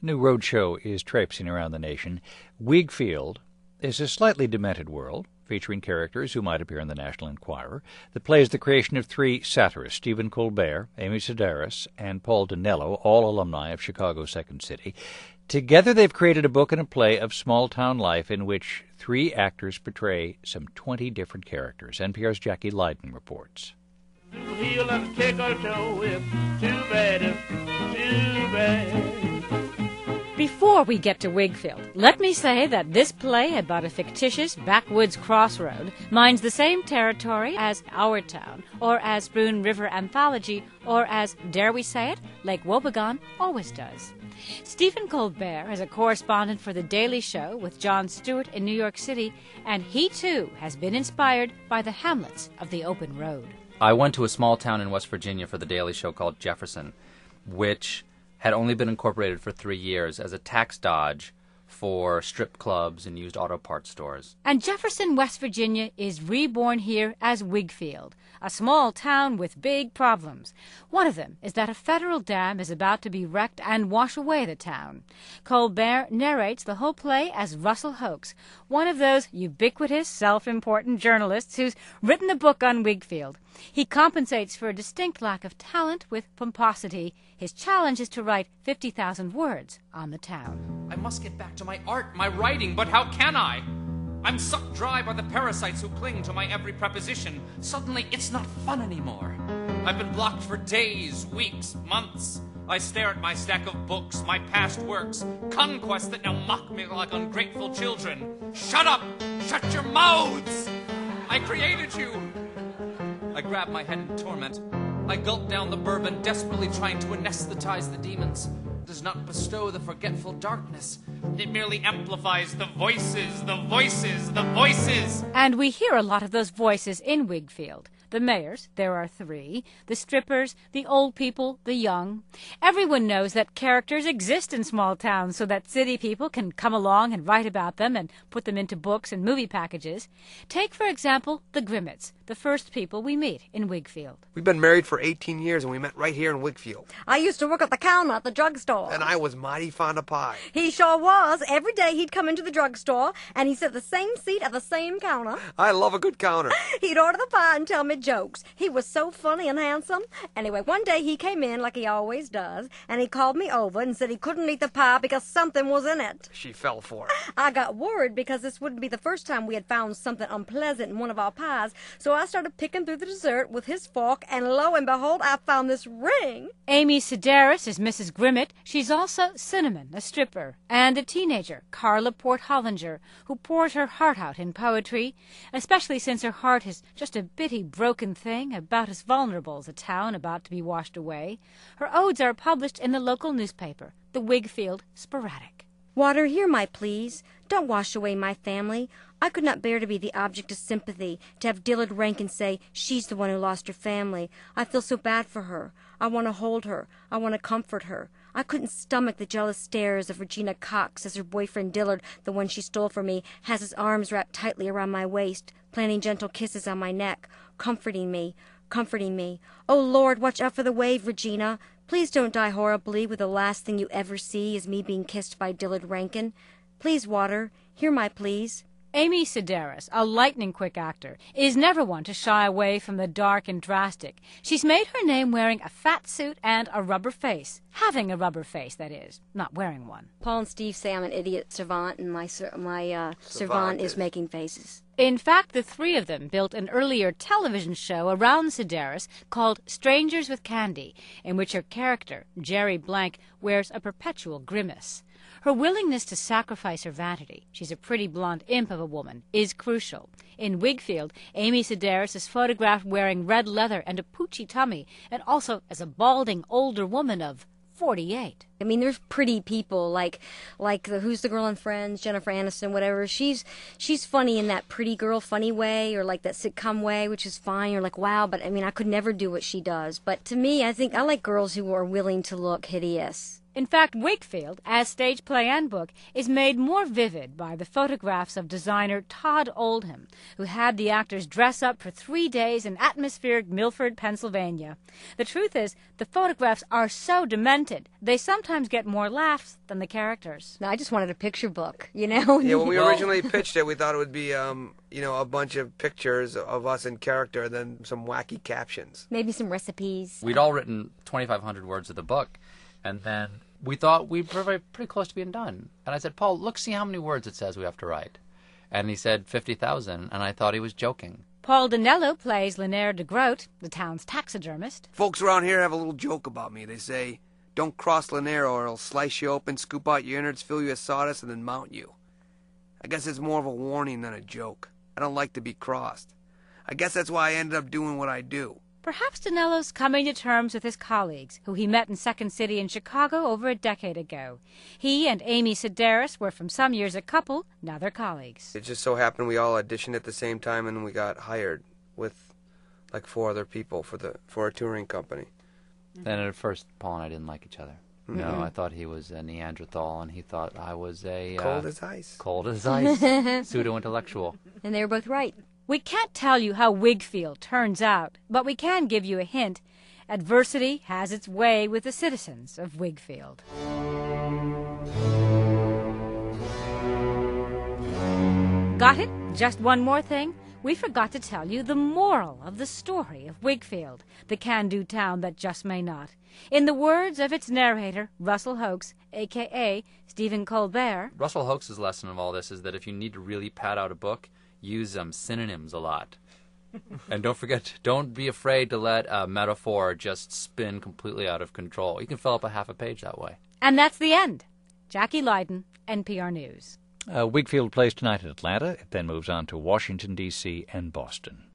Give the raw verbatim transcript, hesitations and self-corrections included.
A new roadshow is traipsing around the nation. Wigfield is a slightly demented world, featuring characters who might appear in the National Enquirer. The play is the creation of three satirists, Stephen Colbert, Amy Sedaris, and Paul Dinello, all alumni of Chicago's Second City. Together they've created a book and a play of small-town life in which three actors portray some twenty different characters. N P R's Jackie Leiden reports. Heel and kick our toe if too bad, if too bad. Before we get to Wigfield, let me say that this play about a fictitious backwoods crossroad mines the same territory as Our Town, or as Spoon River Anthology, or as, dare we say it, Lake Wobegon always does. Stephen Colbert is a correspondent for The Daily Show with Jon Stewart in New York City, and he too has been inspired by the hamlets of the open road. I went to a small town in West Virginia for The Daily Show called Jefferson, which had only been incorporated for three years as a tax dodge for strip clubs and used auto parts stores. And Jefferson, West Virginia is reborn here as Wigfield, a small town with big problems. One of them is that a federal dam is about to be wrecked and wash away the town. Colbert narrates the whole play as Russell Hoax, one of those ubiquitous, self-important journalists who's written a book on Wigfield. He compensates for a distinct lack of talent with pomposity. His challenge is to write fifty thousand words on the town. I must get back to my art, my writing, but how can I? I'm sucked dry by the parasites who cling to my every preposition. Suddenly, it's not fun anymore. I've been blocked for days, weeks, months. I stare at my stack of books, my past works, conquests that now mock me like ungrateful children. Shut up! Shut your mouths! I created you! I grab my head in torment. I gulp down the bourbon, desperately trying to anesthetize the demons. It does not bestow the forgetful darkness. It merely amplifies the voices, the voices, the voices. And we hear a lot of those voices in Wigfield. The mayors, there are three, the strippers, the old people, the young. Everyone knows that characters exist in small towns so that city people can come along and write about them and put them into books and movie packages. Take, for example, the Grimmets, the first people we meet in Wigfield. We've been married for eighteen years, and we met right here in Wigfield. I used to work at the counter at the drugstore. And I was mighty fond of pie. He sure was. Every day he'd come into the drugstore, and he'd sit at the same seat at the same counter. I love a good counter. He'd order the pie and tell me jokes. He was so funny and handsome. Anyway, one day he came in like he always does, and he called me over and said he couldn't eat the pie because something was in it. She fell for it. I got worried because this wouldn't be the first time we had found something unpleasant in one of our pies, so I started picking through the dessert with his fork, and lo and behold, I found this ring. Amy Sedaris is Missus Grimmett. She's also Cinnamon, a stripper, and a teenager, Carla Port-Hollinger, who pours her heart out in poetry, especially since her heart is just a bitty, broken thing, about as vulnerable as a town about to be washed away. Her odes are published in the local newspaper, the Wigfield Sporadic. Water, hear my pleas. Don't wash away my family. I could not bear to be the object of sympathy, to have Dillard Rankin say she's the one who lost her family. I feel so bad for her. I want to hold her. I want to comfort her. I couldn't stomach the jealous stares of Regina Cox as her boyfriend Dillard, the one she stole from me, has his arms wrapped tightly around my waist, planting gentle kisses on my neck, comforting me, comforting me. Oh, Lord, watch out for the wave, Regina. Please don't die horribly with the last thing you ever see is me being kissed by Dillard Rankin. Please, Water, hear my pleas. Amy Sedaris, a lightning-quick actor, is never one to shy away from the dark and drastic. She's made her name wearing a fat suit and a rubber face. Having a rubber face, that is, not wearing one. Paul and Steve say I'm an idiot savant, and my, my uh, savant is making faces. In fact, the three of them built an earlier television show around Sedaris called Strangers with Candy, in which her character, Jerry Blank, wears a perpetual grimace. Her willingness to sacrifice her vanity, she's a pretty blonde imp of a woman, is crucial. In Wigfield, Amy Sedaris is photographed wearing red leather and a poochy tummy, and also as a balding older woman of forty-eight. I mean, there's pretty people like, like the Who's the Girl in Friends, Jennifer Aniston, whatever. She's she's funny in that pretty girl funny way, or like that sitcom way, which is fine. You're like, wow, but I mean, I could never do what she does. But to me, I think I like girls who are willing to look hideous. In fact, Wigfield, as stage play and book, is made more vivid by the photographs of designer Todd Oldham, who had the actors dress up for three days in atmospheric Milford, Pennsylvania. The truth is, the photographs are so demented, they sometimes get more laughs than the characters. No, I just wanted a picture book, you know? Yeah, when we Well- originally pitched it, we thought it would be, um, you know, a bunch of pictures of us in character, then some wacky captions. Maybe some recipes. We'd all written twenty-five hundred words of the book, and then we thought we were very, pretty close to being done. And I said, Paul, look, see how many words it says we have to write. And he said fifty thousand, and I thought he was joking. Paul Dinello plays Lenaire de Groot, the town's taxidermist. Folks around here have a little joke about me. They say, don't cross Llanero or he'll slice you open, scoop out your innards, fill you with sawdust, and then mount you. I guess it's more of a warning than a joke. I don't like to be crossed. I guess that's why I ended up doing what I do. Perhaps Dinello's coming to terms with his colleagues, who he met in Second City in Chicago over a decade ago. He and Amy Sedaris were from some years a couple, now they're colleagues. It just so happened we all auditioned at the same time and we got hired with like four other people for the for a touring company. And at first, Paul and I didn't like each other. Mm-hmm. No, I thought he was a Neanderthal, and he thought I was a... Uh, Cold as ice. Cold as ice. Pseudo-intellectual. And they were both right. We can't tell you how Wigfield turns out, but we can give you a hint. Adversity has its way with the citizens of Wigfield. Got it? Just one more thing. We forgot to tell you the moral of the story of Wigfield, the can-do town that just may not. In the words of its narrator, Russell Hoakes, a k a. Stephen Colbert, Russell Hoakes' lesson of all this is that if you need to really pad out a book, use um, synonyms a lot. And don't forget, don't be afraid to let a metaphor just spin completely out of control. You can fill up a half a page that way. and that's the end. Jackie Leiden, N P R News. Uh, Wigfield plays tonight in Atlanta. It then moves on to Washington, D C and Boston.